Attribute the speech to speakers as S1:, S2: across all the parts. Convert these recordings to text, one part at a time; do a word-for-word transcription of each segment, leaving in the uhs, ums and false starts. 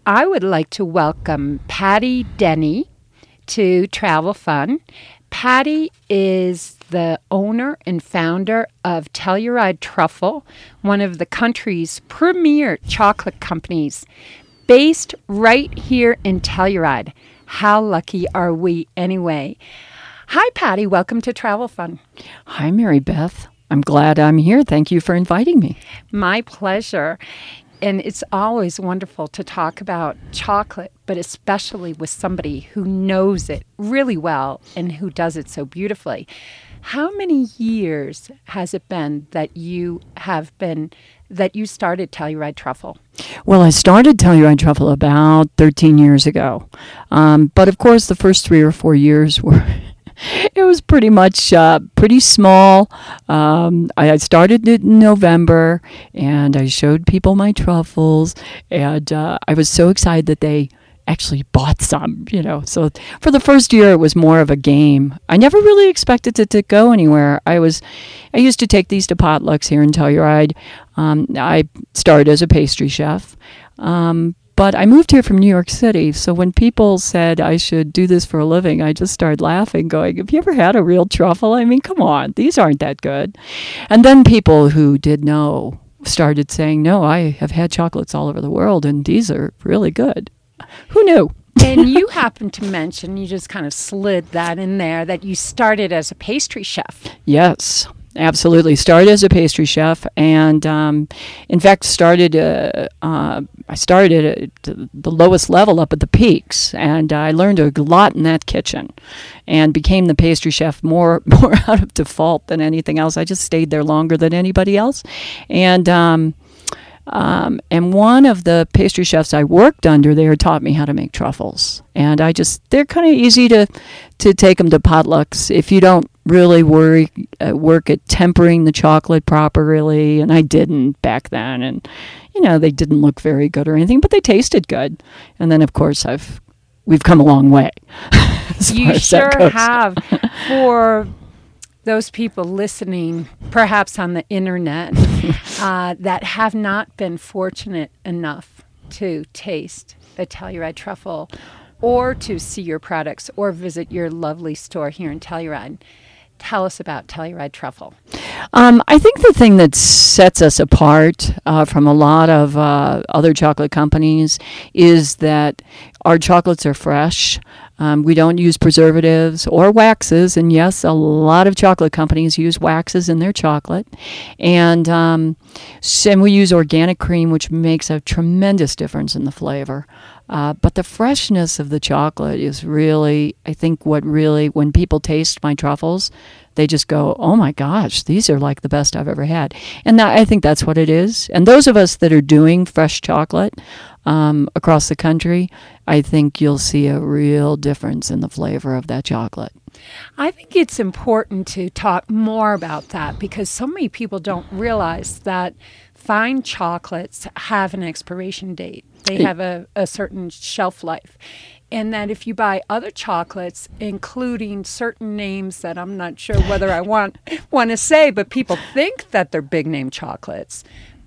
S1: I would like to welcome Patty Denny to Travel Fun. Patty is the owner and founder of Telluride Truffle, one of the country's premier chocolate companies, based right here in Telluride. How lucky are we anyway? Hi, Patty. Welcome to Travel Fun.
S2: Hi, Mary Beth. I'm glad I'm here. Thank you for inviting me.
S1: My pleasure. And it's always wonderful to talk about chocolate, but especially with somebody who knows it really well and who does it so beautifully. How many years has it been that you have been, that you started Telluride Truffle?
S2: Well, I started Telluride Truffle about thirteen years ago. Um, but of course, the first three or four years were... It was pretty much uh, pretty small. Um, I started in November, and I showed people my truffles, and uh, I was so excited that they actually bought some, you know. So for the first year, it was more of a game. I never really expected it to go anywhere. I was, I used to take these to potlucks here in Telluride. Um, I started as a pastry chef. Um, But I moved here from New York City, so when people said I should do this for a living, I just started laughing, going, have you ever had a real truffle? I mean, come on, these aren't that good. And then people who did know started saying, no, I have had chocolates all over the world, and these are really good. Who knew?
S1: And you happened to mention, you just kind of slid that in there, that you started as a pastry chef.
S2: Yes. Absolutely. Started as a pastry chef, and um, in fact, started. Uh, uh, I started at the lowest level up at the peaks, and I learned a lot in that kitchen, and became the pastry chef more more out of default than anything else. I just stayed there longer than anybody else, and. Um, Um, and one of the pastry chefs I worked under there taught me how to make truffles. And I just, they're kind of easy to, to take them to potlucks if you don't really worry, uh, work at tempering the chocolate properly. And I didn't back then. And, you know, they didn't look very good or anything, but they tasted good. And then, of course, I've, we've come a long way. as
S1: You
S2: far as
S1: sure
S2: that goes.
S1: have. For those people listening, perhaps on the internet, uh, that have not been fortunate enough to taste the Telluride Truffle or to see your products or visit your lovely store here in Telluride, tell us about Telluride Truffle.
S2: Um, I think the thing that sets us apart uh, from a lot of uh, other chocolate companies is that our chocolates are fresh. Um, we don't use preservatives or waxes, and yes, a lot of chocolate companies use waxes in their chocolate. And, um, and we use organic cream, which makes a tremendous difference in the flavor. Uh, but the freshness of the chocolate is really, I think, what really, when people taste my truffles, they just go, oh my gosh, these are like the best I've ever had. And that, I think that's what it is. And those of us that are doing fresh chocolate um, across the country, I think you'll see a real difference in the flavor of that chocolate.
S1: I think it's important to talk more about that because so many people don't realize that fine chocolates have an expiration date. They have a, a certain shelf life. And that if you buy other chocolates, including certain names that I'm not sure whether I want want to say, but people think that they're big name chocolates,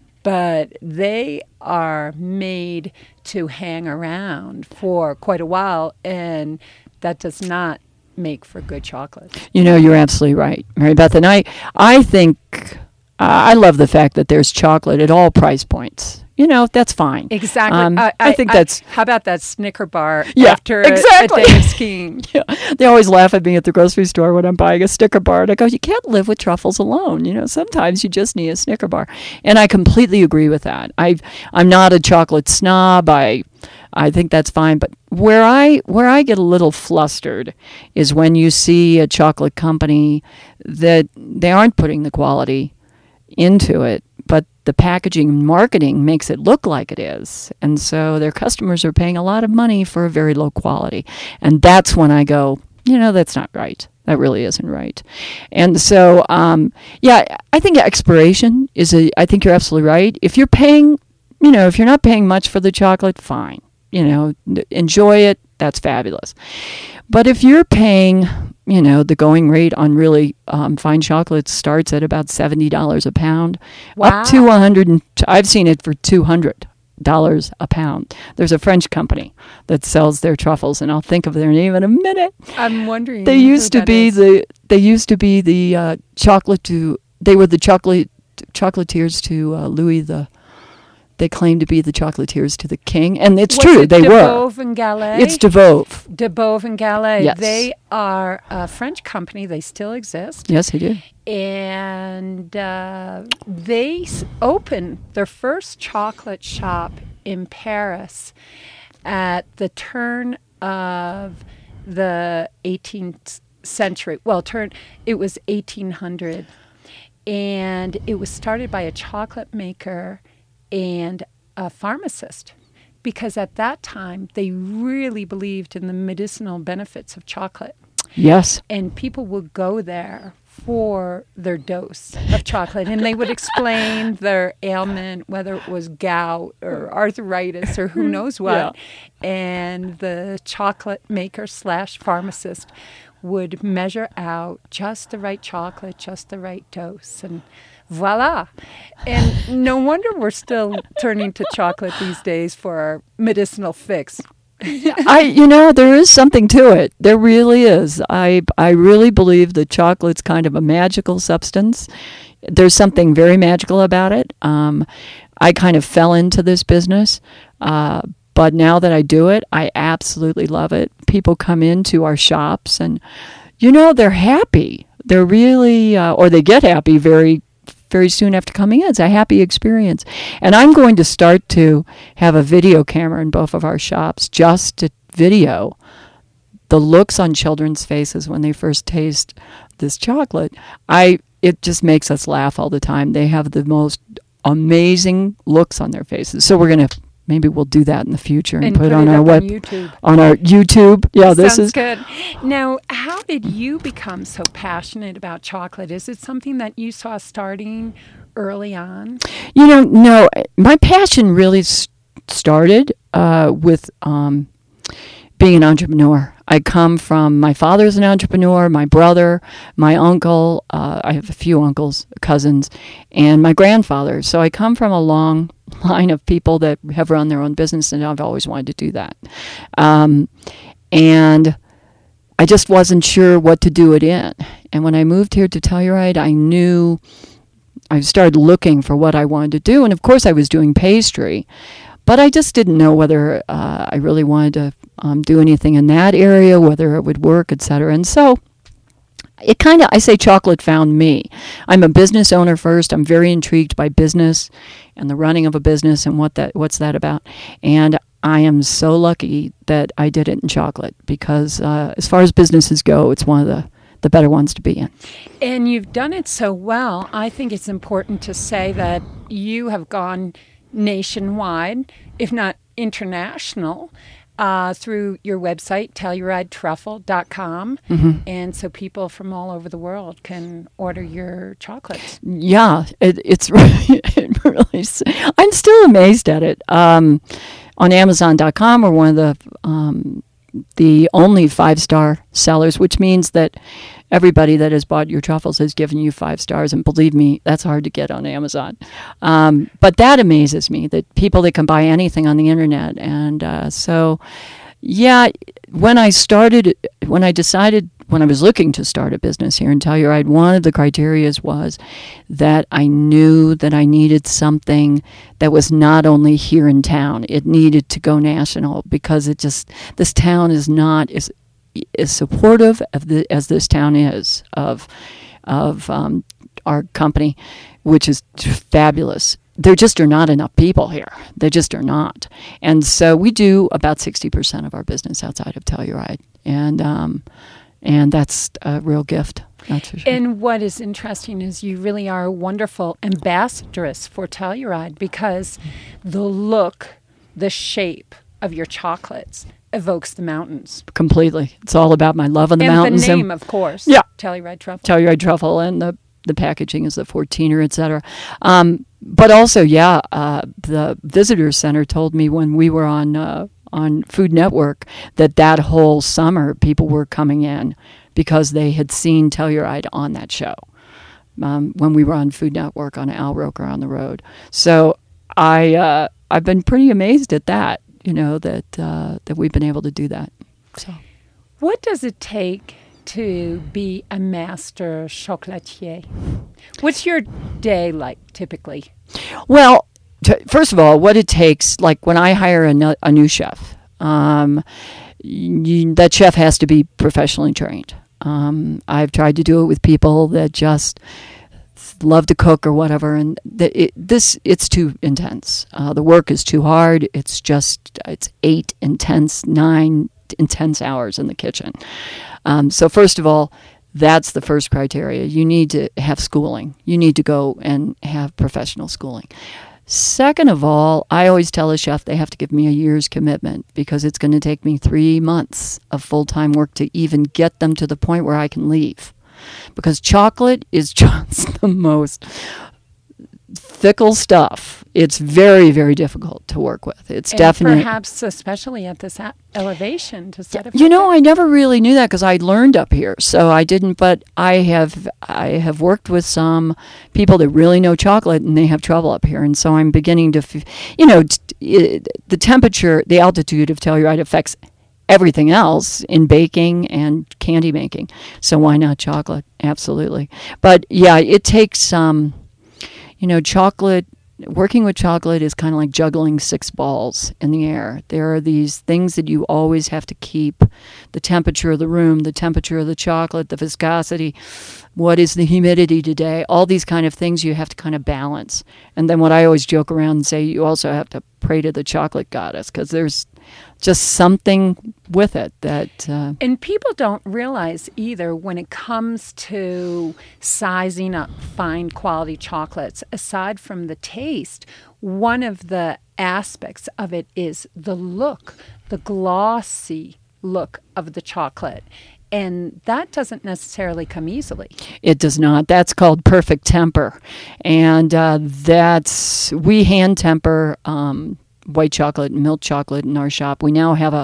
S1: but they are made to hang around for quite a while, and that does not make for good chocolate.
S2: You know, you're absolutely right, Mary Beth. And I, I think, uh, I love the fact that there's chocolate at all price points. You know, that's fine.
S1: Exactly.
S2: Um,
S1: I,
S2: I, I think I, that's...
S1: How about that Snicker bar
S2: yeah,
S1: after
S2: exactly.
S1: a, a day of skiing?
S2: Yeah. They always laugh at me at the grocery store when I'm buying a Snicker bar. And I go, you can't live with truffles alone. You know, sometimes you just need a Snicker bar. And I completely agree with that. I, I'm not a chocolate snob. I... I think that's fine, but where I where I get a little flustered is when you see a chocolate company that they aren't putting the quality into it, but the packaging and marketing makes it look like it is. And so their customers are paying a lot of money for a very low quality. And that's when I go, you know, that's not right. That really isn't right. And so, um, yeah, I think expiration is a, I think you're absolutely right. If you're paying, you know, if you're not paying much for the chocolate, fine. You know, enjoy it. That's fabulous. But if you're paying, you know, the going rate on really um, fine chocolate starts at about seventy dollars a pound,
S1: wow.
S2: up to one hundred. And I've seen it for two hundred. dollars a pound. There's a French company that sells their truffles, and I'll think of their name in a minute.
S1: I'm wondering.
S2: They used
S1: who
S2: to
S1: that
S2: be
S1: is.
S2: the they used to be the uh, chocolate to they were the chocolate chocolatiers to uh, Louis the. They claimed to be the chocolatiers to the king, and it's
S1: Was
S2: true.
S1: it
S2: they
S1: De
S2: were.
S1: Beauve and Gallet?
S2: It's De Beauve.
S1: De Beauve and Gallet.
S2: Yes.
S1: They are a French company. They still exist.
S2: Yes, they do.
S1: And uh, they s- opened their first chocolate shop in Paris at the turn of the eighteenth century. Well, turn it was eighteen hundred. And it was started by a chocolate maker and a pharmacist, because at that time they really believed in the medicinal benefits of chocolate,
S2: Yes.
S1: and people would go there for their dose of chocolate, and they would explain their ailment, whether it was gout or arthritis or who knows what, and the chocolate maker slash pharmacist would measure out just the right chocolate, just the right dose, and voila. And no wonder we're still turning to chocolate these days for our medicinal fix.
S2: I, you know, there is something to it. There really is. I, I really believe that chocolate's kind of a magical substance. There's something very magical about it. Um, I kind of fell into this business, uh, but now that I do it, I absolutely love it. People come into our shops, and you know, they're happy. They're really, uh, or they get happy very very soon after coming in. It's a happy experience. And I'm going to start to have a video camera in both of our shops just to video the looks on children's faces when they first taste this chocolate. I it just makes us laugh all the time. They have the most amazing looks on their faces. So we're going to maybe we'll do that in the future and,
S1: And
S2: put,
S1: put
S2: it on
S1: it
S2: our
S1: up
S2: web
S1: on YouTube.
S2: on our YouTube. Yeah, this
S1: Sounds
S2: is
S1: good. Now, how did you become so passionate about chocolate? Is it something that you saw starting early on?
S2: You know, no, my passion really s- started uh, with um, being an entrepreneur. I come from, my father's an entrepreneur, my brother, my uncle, uh, I have a few uncles, cousins, and my grandfather. So I come from a long line of people that have run their own business, and I've always wanted to do that. Um, and I just wasn't sure what to do it in. And when I moved here to Telluride, I knew, I started looking for what I wanted to do. And of course I was doing pastry, but I just didn't know whether uh, I really wanted to um, do anything in that area, whether it would work, et cetera. And so it kind of, I say chocolate found me. I'm a business owner first. I'm very intrigued by business and the running of a business and what that what's that about. And I am so lucky that I did it in chocolate because uh, as far as businesses go, it's one of the, the better ones to be in.
S1: And you've done it so well. I think it's important to say that you have gone nationwide, if not international, uh, through your website, telluride truffle dot com.
S2: Mm-hmm.
S1: And so people from all over the world can order your chocolates.
S2: Yeah, it, it's really, it really, s- I'm still amazed at it. Um, on amazon dot com, we're one of the um, the only five-star sellers, which means that everybody that has bought your truffles has given you five stars. And believe me, that's hard to get on Amazon. Um, but that amazes me, that people that can buy anything on the internet. And uh, so, yeah, when I started, when I decided, when I was looking to start a business here in Telluride, one of the criteria was that I knew that I needed something that was not only here in town. It needed to go national because it just, this town is not as, as supportive of the, as this town is of, of um, our company, which is fabulous. There just are not enough people here. There just are not. And so we do about sixty percent of our business outside of Telluride. And, um, and that's a real gift. That's for sure.
S1: And what is interesting is you really are a wonderful ambassadress for Telluride because the look, the shape of your chocolates evokes the mountains.
S2: Completely. It's all about my love of the
S1: and
S2: mountains.
S1: the name, of course.
S2: Yeah.
S1: Telluride Truffle.
S2: Telluride Truffle, and the, the packaging is the fourteener, et cetera. Um, but also, yeah, uh, the visitor center told me when we were on uh, on Food Network that that whole summer people were coming in because they had seen Telluride on that show um, when we were on Food Network on Al Roker on the Road. So I uh, I've been pretty amazed at that. You know that uh, that we've been able to do that. So,
S1: what does it take to be a master chocolatier? What's your day like typically?
S2: Well, t- first of all, what it takes, like when I hire a, no- a new chef, um, you, that chef has to be professionally trained. Um, I've tried to do it with people that just love to cook or whatever, and the, it, this it's too intense. Uh, the work is too hard. It's just it's eight intense, nine intense hours in the kitchen. Um, so first of all, that's the first criteria. You need to have schooling. You need to go and have professional schooling. Second of all, I always tell a chef they have to give me a year's commitment because it's going to take me three months of full-time work to even get them to the point where I can leave. Because chocolate is just the most fickle stuff. It's very, very difficult to work with. It's
S1: and
S2: definitely...
S1: perhaps especially at this a- elevation to set up...
S2: You know, I never really knew that because I learned up here, so I didn't, but I have I have worked with some people that really know chocolate, and they have trouble up here, and so I'm beginning to, f- you know, t- it, the temperature, the altitude of Telluride affects everything else in baking and candy making, so why not chocolate? Absolutely. But yeah, it takes, um, you know, chocolate... Working with chocolate is kind of like juggling six balls in the air. There are these things that you always have to keep: the temperature of the room, the temperature of the chocolate, the viscosity, what is the humidity today, all these kind of things you have to kind of balance. And then what I always joke around and say, you also have to pray to the chocolate goddess because there's just something with it that... Uh,
S1: and people don't realize either when it comes to sizing up fine quality chocolates, aside from the taste, one of the aspects of it is the look, the glossy look of the chocolate. And that doesn't necessarily come easily.
S2: It does not. That's called perfect temper. And uh, that's, we hand temper um, white chocolate and milk chocolate in our shop. We now have a,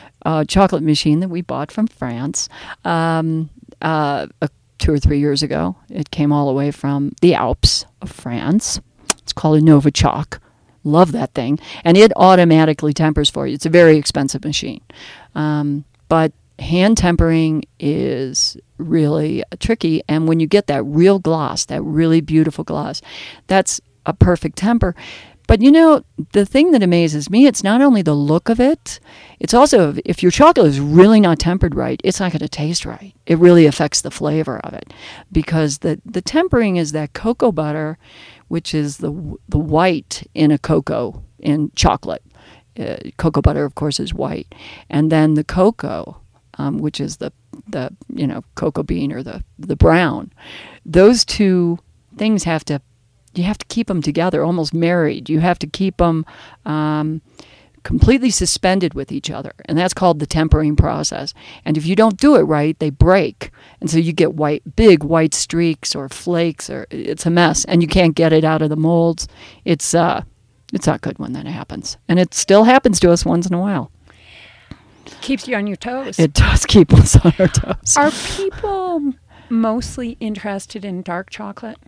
S2: a chocolate machine that we bought from France um, uh, a, two or three years ago. It came all the way from the Alps of France. It's called a Nova Choc. Love that thing. And it automatically tempers for you. It's a very expensive machine. Um, but hand tempering is really tricky, and when you get that real gloss, that really beautiful gloss, that's a perfect temper. But you know, the thing that amazes me, it's not only the look of it, it's also, if your chocolate is really not tempered right, it's not going to taste right. It really affects the flavor of it, because the, the tempering is that cocoa butter, which is the the white in a cocoa, in chocolate. Uh, cocoa butter, of course, is white. And then the cocoa, Um, which is the, the you know, cocoa bean or the, the brown. Those two things have to, you have to keep them together, almost married. You have to keep them um, completely suspended with each other. And that's called the tempering process. And if you don't do it right, they break. And so you get white, big white streaks or flakes, or it's a mess. And you can't get it out of the molds. It's, uh, it's not good when that happens. And it still happens to us once in a while.
S1: Keeps you on your toes.
S2: It does keep us on our toes.
S1: Are people mostly interested in dark chocolate?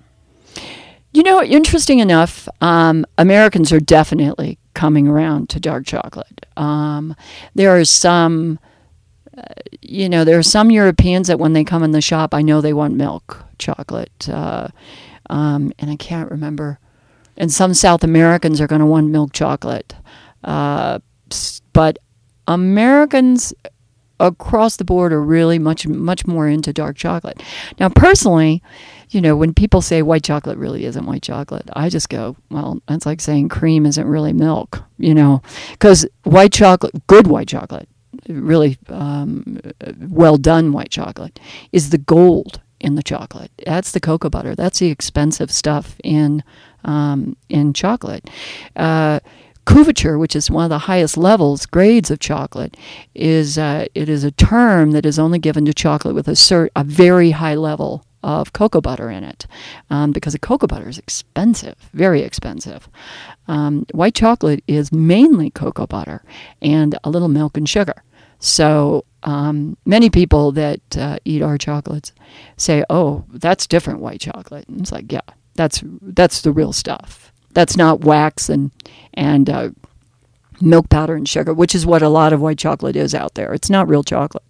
S2: You know, interesting enough, um, Americans are definitely coming around to dark chocolate. Um, there are some, uh, you know, there are some Europeans that when they come in the shop, I know they want milk chocolate. Uh, um, and I can't remember. And some South Americans are going to want milk chocolate. Uh, but Americans across the board are really much, much more into dark chocolate. Now, personally, you know, when people say white chocolate really isn't white chocolate, I just go, well, that's like saying cream isn't really milk, you know, because white chocolate, good white chocolate, really um, well done white chocolate, is the gold in the chocolate. That's the cocoa butter. That's the expensive stuff in um, in chocolate. Uh, Couverture, which is one of the highest levels, grades of chocolate, is uh, it is a term that is only given to chocolate with a cert, a very high level of cocoa butter in it, um, because the cocoa butter is expensive, very expensive. Um, white chocolate is mainly cocoa butter and a little milk and sugar. So um, many people that uh, eat our chocolates say, "Oh, that's different white chocolate." And it's like, yeah, that's that's the real stuff. That's not wax and and uh, milk powder and sugar, which is what a lot of white chocolate is out there. It's not real chocolate.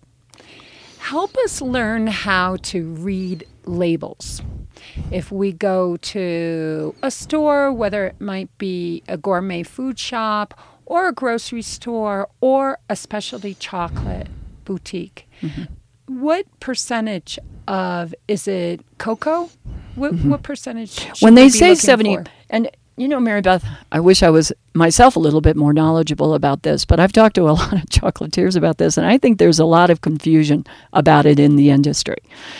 S1: Help us learn how to read labels. If we go to a store, whether it might be a gourmet food shop or a grocery store or a specialty chocolate boutique, mm-hmm. what percentage of, is it cocoa? What, mm-hmm. what percentage should
S2: when they
S1: we be
S2: say seventy,
S1: for?
S2: And you know, Mary Beth, I wish I was myself a little bit more knowledgeable about this, but I've talked to a lot of chocolatiers about this, and I think there's a lot of confusion about it in the industry.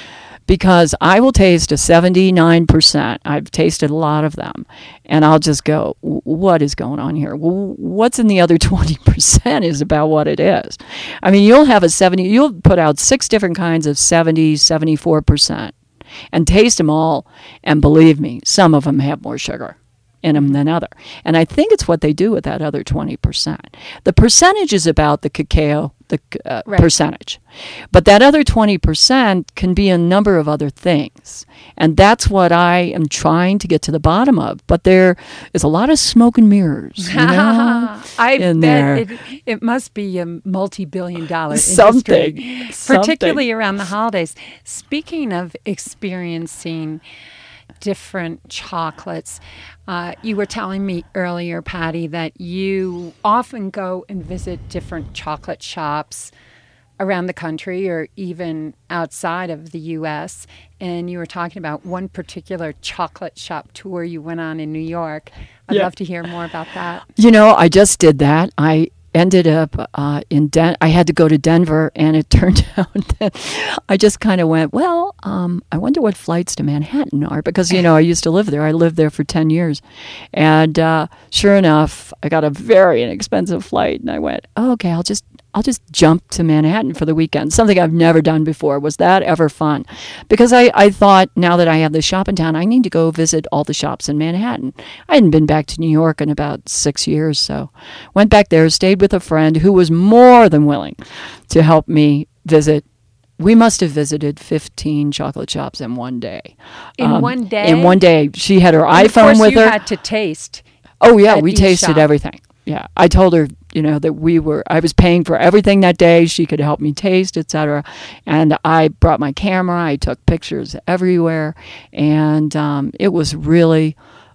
S2: Because I will taste a seventy-nine percent. I've tasted a lot of them. And I'll just go, what is going on here? Well, what's in the other twenty percent is about what it is. I mean, you'll have a seventy, you'll put out six different kinds of seventy, seventy-four percent and taste them all. And believe me, some of them have more sugar in them than other. And I think it's what they do with that other twenty percent. The percentage is about the cacao, the uh,
S1: right.
S2: percentage. But that other twenty percent can be a number of other things. And that's what I am trying to get to the bottom of. But there is a lot of smoke and mirrors, you know,
S1: I
S2: in
S1: bet
S2: there.
S1: It, it must be a multi-billion dollar
S2: Something.
S1: industry, particularly
S2: Something.
S1: around the holidays. Speaking of experiencing different chocolates, uh, you were telling me earlier, Patty, that you often go and visit different chocolate shops around the country or even outside of the U S And you were talking about one particular chocolate shop tour you went on in New York. I'd
S2: Yeah.
S1: love to hear more about that.
S2: You know, I just did that. I ended up uh, in Den. I had to go to Denver, and it turned out that I just kind of went, well, um, I wonder what flights to Manhattan are, because, you know, I used to live there. I lived there for ten years. And uh, sure enough, I got a very inexpensive flight, and I went, oh, okay, I'll just I'll just jump to Manhattan for the weekend. Something I've never done before. Was that ever fun? Because I, I thought, now that I have this shop in town, I need to go visit all the shops in Manhattan. I hadn't been back to New York in about six years, so went back there, stayed with a friend who was more than willing to help me visit. We must have visited fifteen chocolate shops in one day.
S1: In
S2: um,
S1: one day?
S2: In one day. She had her
S1: And of
S2: iPhone
S1: course
S2: with
S1: you
S2: her.
S1: had to taste.
S2: Oh, yeah,
S1: at
S2: we
S1: each
S2: tasted
S1: shop.
S2: everything. Yeah, I told her, you know, that we were, I was paying for everything that day. She could help me taste, et cetera. And I brought my camera. I took pictures everywhere. And um, it was really,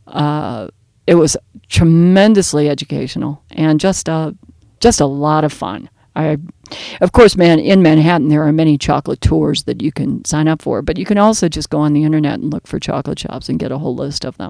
S2: uh, it was tremendously educational and just a, just a lot of fun. I, of course, man, in Manhattan, there are many chocolate tours that you can sign up for, but you can also just go on the internet and look for chocolate shops and get a whole list of them.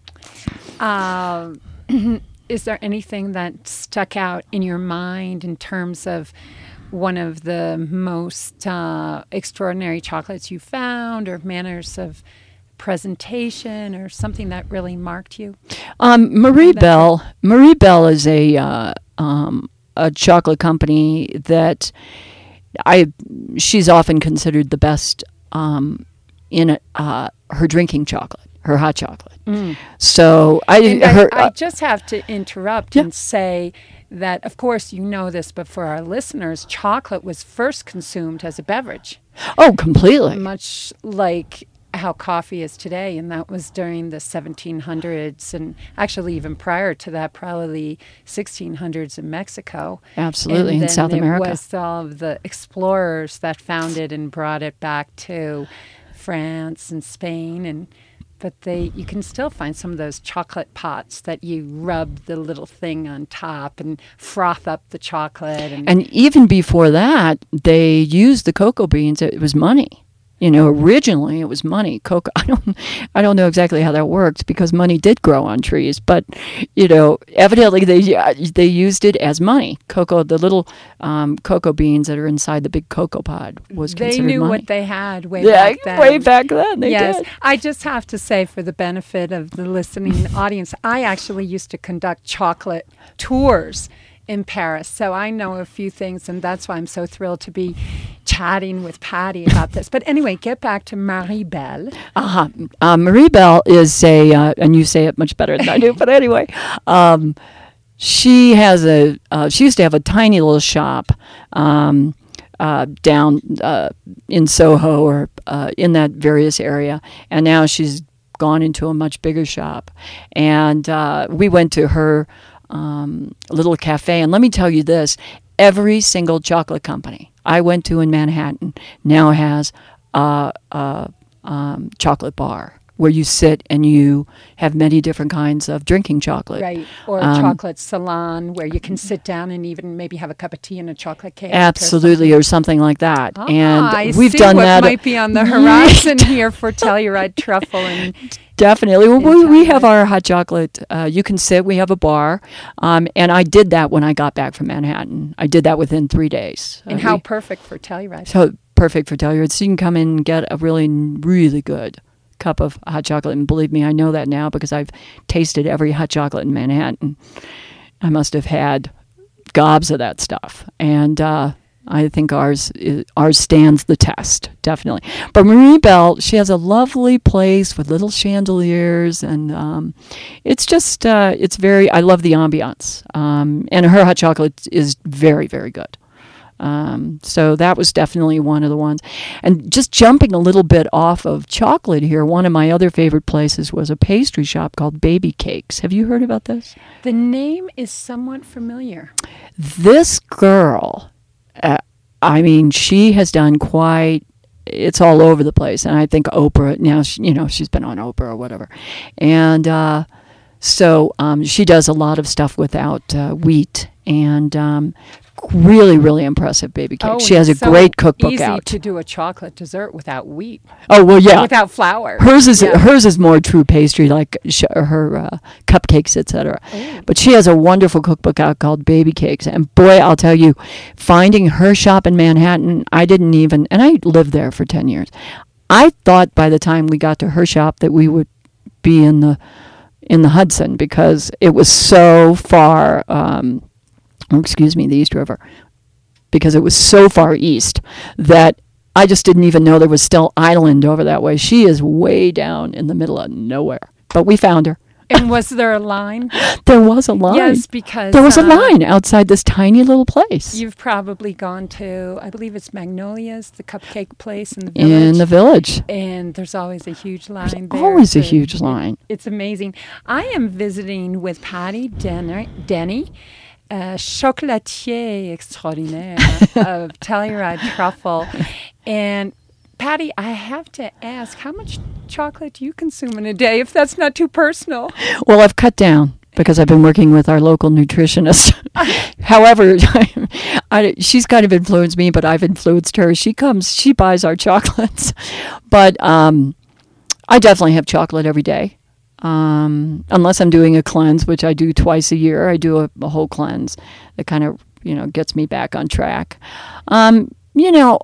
S1: Um, is there anything that stuck out in your mind in terms of one of the most uh, extraordinary chocolates you found, or manners of presentation, or something that really marked you?
S2: Um, Marie Bell. Marie Bell is a uh, um, a chocolate company that I. She's often considered the best um, in uh, her drinking chocolate, her hot chocolate. Mm. So I,
S1: and
S2: her,
S1: I, I just have to interrupt
S2: yeah.
S1: and say that, of course, you know this, but for our listeners, chocolate was first consumed as a beverage.
S2: Oh, completely.
S1: Much like how coffee is today, and that was during the seventeen hundreds, and actually even prior to that, probably sixteen hundreds in Mexico.
S2: Absolutely,
S1: and
S2: in South
S1: then
S2: America.
S1: It was all of the explorers that found it and brought it back to France and Spain, and but they you can still find some of those chocolate pots that you rub the little thing on top and froth up the chocolate. And,
S2: and even before that, they used the cocoa beans. It was money. You know, originally it was money. Cocoa. I don't, I don't know exactly how that worked, because money did grow on trees. But, you know, evidently they they used it as money. Cocoa, the little um, cocoa beans that are inside the big cocoa pod, was
S1: they
S2: considered
S1: knew
S2: money.
S1: what they had way
S2: yeah,
S1: back then.
S2: way back then. They
S1: yes,
S2: did.
S1: I just have to say, for the benefit of the listening audience, I actually used to conduct chocolate tours in Paris, so I know a few things, and that's why I'm so thrilled to be chatting with Patty about this. But anyway, get back to Marie Belle.
S2: Uh-huh. Uh, Marie Belle is a, uh, and you say it much better than I do, but anyway, um, she has a, uh, she used to have a tiny little shop um, uh, down uh, in Soho, or uh, in that various area, and now she's gone into a much bigger shop. And uh, we went to her um, little cafe. And let me tell you this, every single chocolate company I went to in Manhattan now has a, a um, chocolate bar where you sit and you have many different kinds of drinking chocolate.
S1: Right, or a
S2: Um,
S1: chocolate salon where you can sit down and even maybe have a cup of tea and a chocolate cake.
S2: Absolutely, or something like that.
S1: Ah,
S2: and
S1: I
S2: we've
S1: see
S2: done
S1: what
S2: that.
S1: might be on the horizon here for Telluride truffle. And
S2: Definitely. Well,
S1: in
S2: we, we have
S1: Telluride.
S2: our hot chocolate. Uh, you can sit. We have a bar. Um, and I did that when I got back from Manhattan. I did that within three days.
S1: and
S2: Uh,
S1: how
S2: we-
S1: perfect for Telluride.
S2: So perfect for Telluride. So you can come in and get a really, really good cup of hot chocolate. And believe me, I know that now because I've tasted every hot chocolate in Manhattan. I must have had gobs of that stuff. And uh, I think ours is, ours stands the test, definitely. But Marie Bell, she has a lovely place with little chandeliers. And um, it's just, uh, it's very, I love the ambiance. Um, and her hot chocolate is very, very good. Um, so that was definitely one of the ones. And just jumping a little bit off of chocolate here, one of my other favorite places was a pastry shop called Baby Cakes. Have you heard about this?
S1: The name is somewhat familiar.
S2: This girl, uh, I mean, she has done quite, it's all over the place. And I think Oprah, now, she, you know, she's been on Oprah or whatever. And uh, so um, she does a lot of stuff without uh, wheat and um, really, really impressive baby cake.
S1: Oh,
S2: She has a
S1: it's so
S2: great cookbook
S1: easy
S2: out.
S1: to do a chocolate dessert without wheat,
S2: Oh, well, yeah.
S1: without flour.
S2: Hers is
S1: Yeah.
S2: hers is more true pastry, like sh- her uh, cupcakes, et cetera.
S1: Ooh.
S2: But she has a wonderful cookbook out called Baby Cakes, and boy, I'll tell you, finding her shop in Manhattan, I didn't even, and I lived there for ten years. I thought by the time we got to her shop that we would be in the in the Hudson because it was so far. Um, or excuse me, the East River, because it was so far east that I just didn't even know there was still island over that way. She is way down in the middle of nowhere. But we found her.
S1: And was there a line?
S2: There was a line.
S1: Yes, because
S2: There was a
S1: uh,
S2: line outside this tiny little place
S1: You've probably gone to, I believe it's Magnolia's, the cupcake place in the village.
S2: in the village.
S1: And there's always a huge line there.
S2: Always a
S1: to-
S2: huge line.
S1: It's amazing. I am visiting with Patty Denner, Denny, uh, chocolatier extraordinaire of Telluride truffle. And Patty, I have to ask, how much chocolate do you consume in a day, if that's not too personal?
S2: Well, I've cut down because I've been working with our local nutritionist. However, I, she's kind of influenced me, but I've influenced her. She comes, she buys our chocolates. But um, I definitely have chocolate every day. Um, unless I'm doing a cleanse, which I do twice a year. I do a, a whole cleanse that kind of, you know, gets me back on track. Um, you know,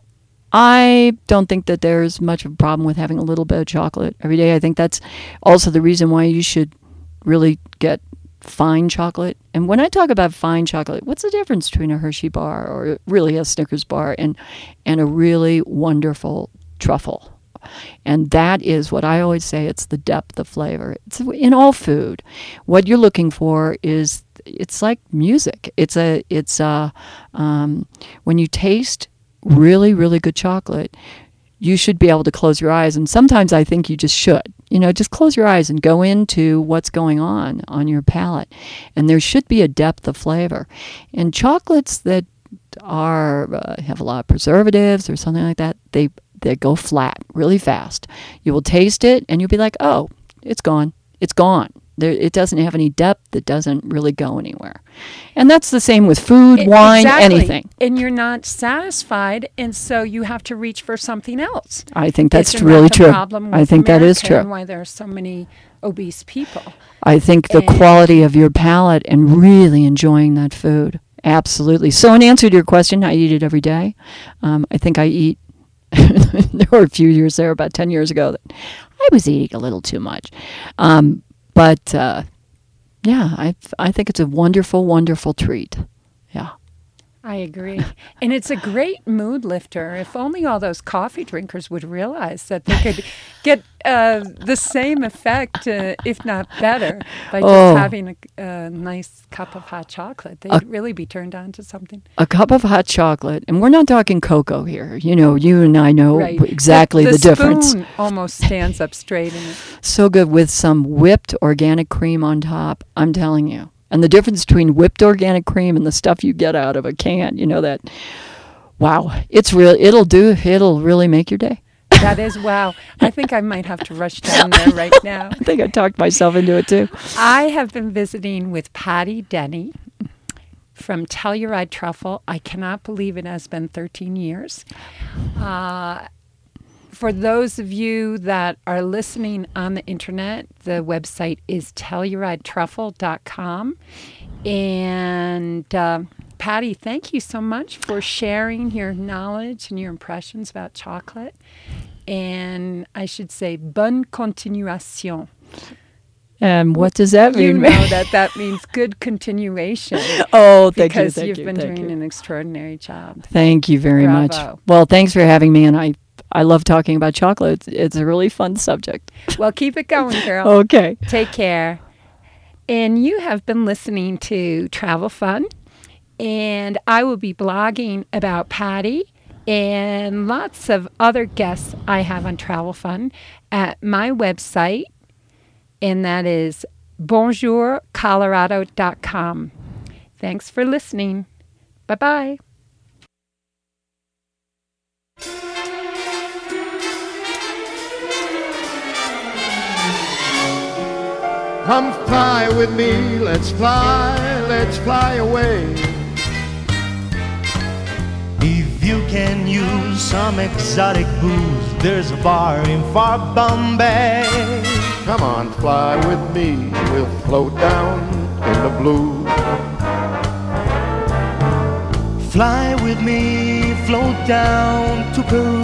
S2: I don't think that there's much of a problem with having a little bit of chocolate every day. I think that's also the reason why you should really get fine chocolate. And when I talk about fine chocolate, what's the difference between a Hershey bar or really a Snickers bar and and a really wonderful truffle? And that is what I always say, it's the depth of flavor. It's in all food. What you're looking for is, it's like music. It's a, it's a, um, when you taste really, really good chocolate, you should be able to close your eyes. And sometimes I think you just should. You know, just close your eyes and go into what's going on on your palate. And there should be a depth of flavor. And chocolates that are uh, have a lot of preservatives or something like that, they they go flat really fast. You will taste it and you'll be like, oh, it's gone. It's gone. There, it doesn't have any depth. It doesn't really go anywhere. And that's the same with food,
S1: E-
S2: wine,
S1: exactly.
S2: anything.
S1: And you're not satisfied, and so you have to reach for something else.
S2: I think that's
S1: Isn't
S2: really
S1: that the
S2: true.
S1: problem
S2: I
S1: with
S2: think that is
S1: America
S2: true.
S1: And why there are so many obese people.
S2: I think the
S1: And-
S2: quality of your palate and really enjoying that food. Absolutely. So in answer to your question, I eat it every day. Um, I think I eat, there were a few years there, about ten years ago, that I was eating a little too much. Um, but uh, yeah, I I think it's a wonderful, wonderful treat. Yeah.
S1: I agree. And it's a great mood lifter. If only all those coffee drinkers would realize that they could get uh, the same effect, uh, if not better, by just
S2: Oh.
S1: having a, a nice cup of hot chocolate. They'd really be turned on to something.
S2: A cup of hot chocolate, and we're not talking cocoa here. You know, you and I know
S1: Right.
S2: exactly
S1: the,
S2: the,
S1: the
S2: difference.
S1: spoon almost stands up straight in it.
S2: So good with some whipped organic cream on top. I'm telling you. And the difference between whipped organic cream and the stuff you get out of a can, you know that. Wow, it's real. It'll do. It'll really make your day.
S1: That is, wow. I think I might have to rush down there right now.
S2: I think I talked myself into it too.
S1: I have been visiting with Patty Denny from Telluride Truffle. I cannot believe it has been thirteen years. Uh, for those of you that are listening on the internet, the website is telluride truffle dot com. And uh, Patty, thank you so much for sharing your knowledge and your impressions about chocolate. And I should say, bonne continuation.
S2: And what does that
S1: You
S2: mean?
S1: know that that means good continuation.
S2: Oh, thank
S1: because
S2: you. Thank
S1: you've
S2: you,
S1: been
S2: thank
S1: doing
S2: you.
S1: an extraordinary job.
S2: Thank you very
S1: Bravo.
S2: much. Well, thanks for having me, and I I love talking about chocolate. It's, it's a really fun subject.
S1: Well, keep it going, girl.
S2: Okay.
S1: Take care. And you have been listening to Travel Fun, and I will be blogging about Patty and lots of other guests I have on Travel Fun at my website, and that is bonjour colorado dot com. Thanks for listening. Bye-bye.
S3: Come fly with me, let's fly, let's fly away.
S4: If you can use some exotic booze, there's a bar in far Bombay.
S3: Come on, fly with me, we'll float down in the blue.
S4: Fly with me, float down to Peru.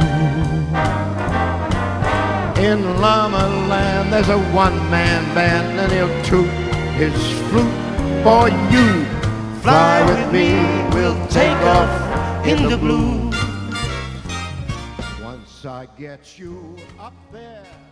S3: In Llama Land, there's a one-man band, and he'll toot his flute for you.
S4: Fly with me, we'll take off in the blue.
S3: Once I get you up there.